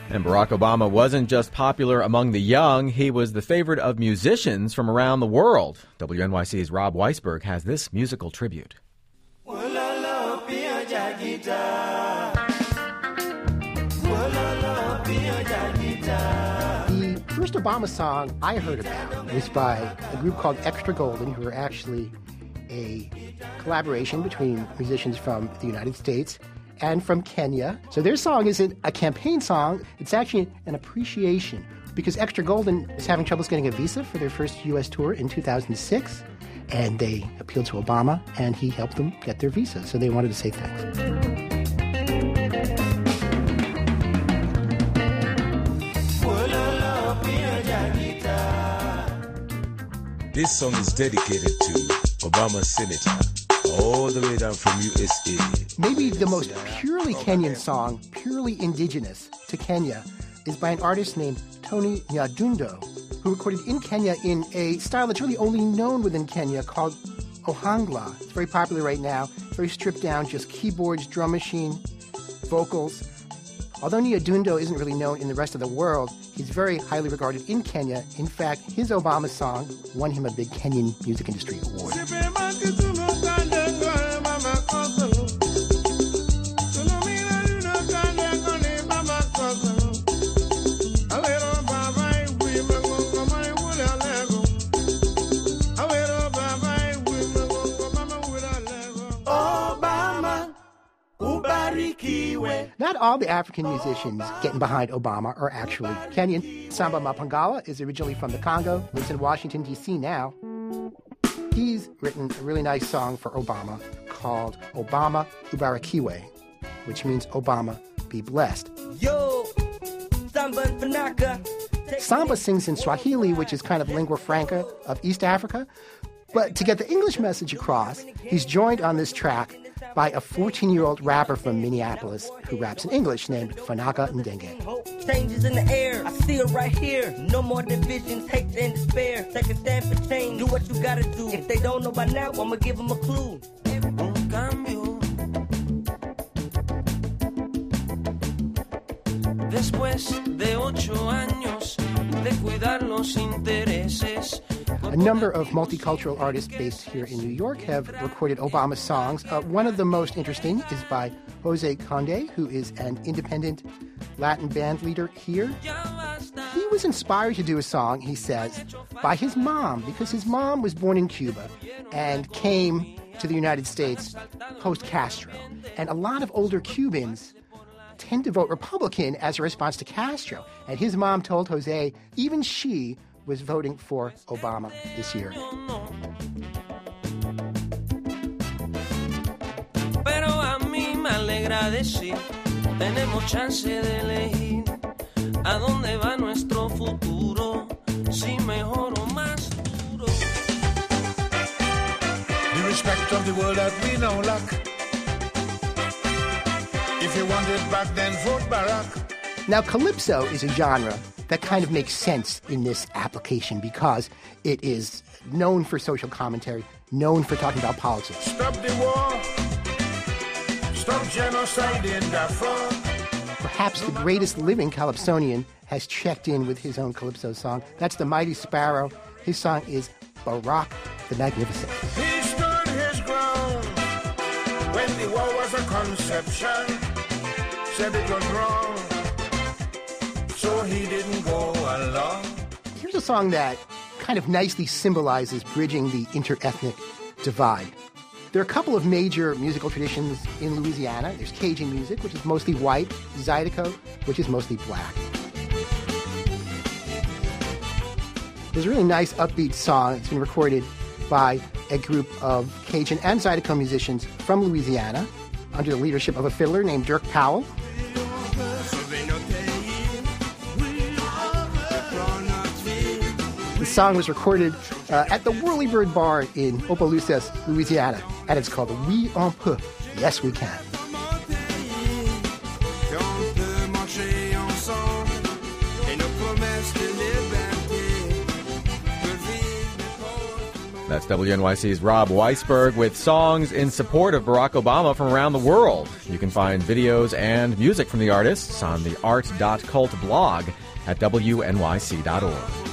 And Barack Obama wasn't just popular among the young, he was the favorite of musicians from around the world. WNYC's Rob Weisberg has this musical tribute. The first Obama song I heard about was by a group called Extra Golden, who are actually a collaboration between musicians from the United States and from Kenya. So their song isn't a campaign song, it's actually an appreciation, because Extra Golden was having troubles getting a visa for their first U.S. tour in 2006, and they appealed to Obama, and he helped them get their visa. So they wanted to say thanks. This song is dedicated to Obama Senator, all the way down from USA. Maybe the most purely Kenyan song, purely indigenous to Kenya, is by an artist named Tony Nyadundo, who recorded in Kenya in a style that's really only known within Kenya called Ohangla. It's very popular right now, very stripped down, just keyboards, drum machine, vocals. Although Nyadundo isn't really known in the rest of the world, he's very highly regarded in Kenya. In fact, his Obama song won him a big Kenyan music industry award. Not all the African musicians getting behind Obama are actually Kenyan. Samba Mapangala is originally from the Congo, lives in Washington, D.C. now. He's written a really nice song for Obama called Obama Ubarikiwe, which means Obama be blessed. Yo, Samba and Fanaka. Samba sings in Swahili, which is kind of lingua franca of East Africa. But to get the English message across, he's joined on this track by a 14-year-old rapper from Minneapolis who raps in English named Fanaka Ndenge. Changes in the air, I see it right here. No more divisions, hate and despair. Take a stand for change, do what you gotta do. If they don't know by now, I'ma give them a clue. Un cambio. Después de 8 años de cuidar los intereses. A number of multicultural artists based here in New York have recorded Obama songs. One of the most interesting is by Jose Conde, who is an independent Latin band leader here. He was inspired to do a song, he says, by his mom, because his mom was born in Cuba and came to the United States post-Castro. And a lot of older Cubans tend to vote Republican as a response to Castro. And his mom told Jose even she was voting for Obama this year. Pero a mí me alegra decir, tenemos chance de elegir a dónde va nuestro futuro, si mejor o más duro. The respect of the world that we now lack. If you want it back, then vote Barack. Now, calypso is a genre that kind of makes sense in this application because it is known for social commentary, known for talking about politics. Stop the war. Stop genocide in Darfur. Perhaps the greatest living calypsonian has checked in with his own calypso song. That's the Mighty Sparrow. His song is Barack the Magnificent. He stood his ground when the war was a conception. Said it was wrong, so he didn't go along. Here's a song that kind of nicely symbolizes bridging the interethnic divide. There are a couple of major musical traditions in Louisiana. There's Cajun music, which is mostly white, Zydeco, which is mostly black. There's a really nice upbeat song. It's been recorded by a group of Cajun and Zydeco musicians from Louisiana under the leadership of a fiddler named Dirk Powell. The song was recorded at the Whirlybird Bar in Opelousas, Louisiana, and it's called Oui On Peut, Yes We Can. That's WNYC's Rob Weisberg with songs in support of Barack Obama from around the world. You can find videos and music from the artists on the art.cult blog at WNYC.org.